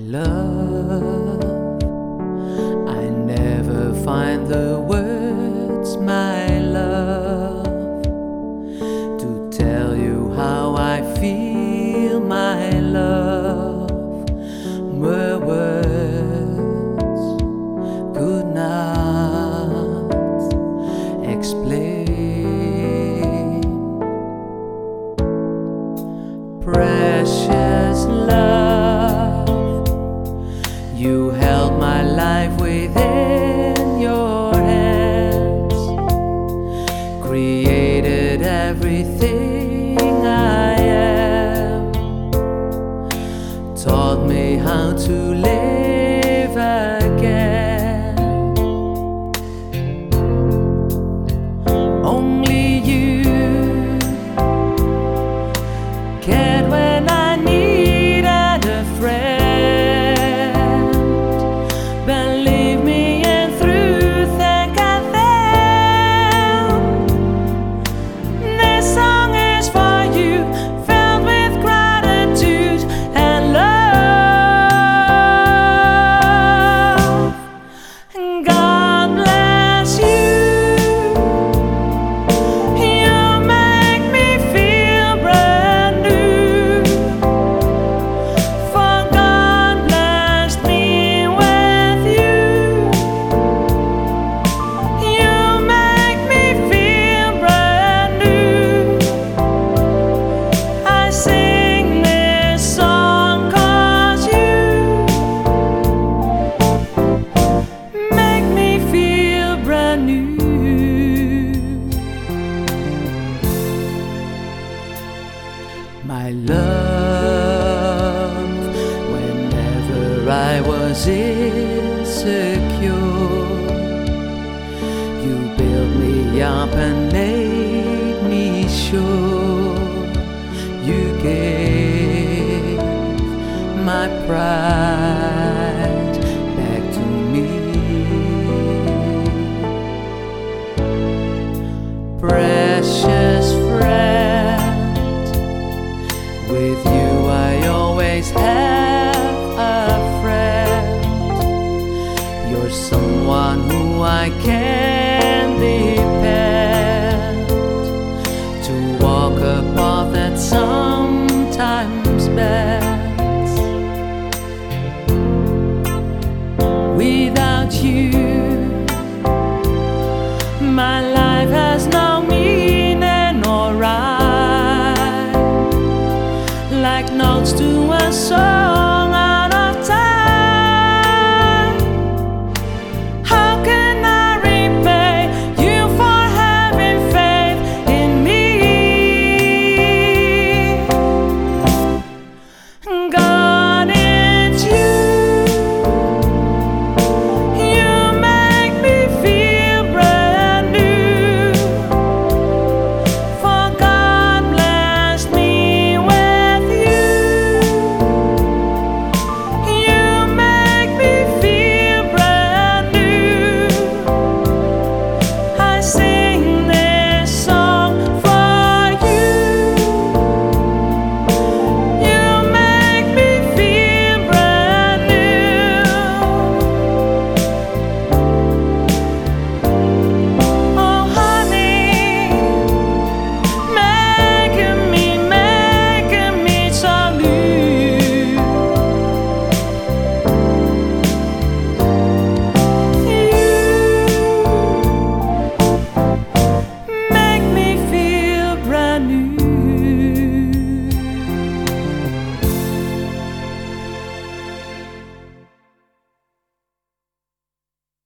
love, I never find the words, my love, to tell you how I feel, my love. Where words could not explain. Precious love, you held my life within your hands, created everything I am, taught me how to live again. Only you cared when I needed a friend. Believe me, and through thick and thin, this song is for you, filled with gratitude and love. God bless you. You make me feel brand new. For God blessed me with you. You make me feel brand new. I sing this song 'cause you make me feel brand new. My love, whenever I was insecure, you built me up and made me sure. You gave my pride back to me. Precious friend, with you I always have a friend. You're someone who I can depend to walk a path that's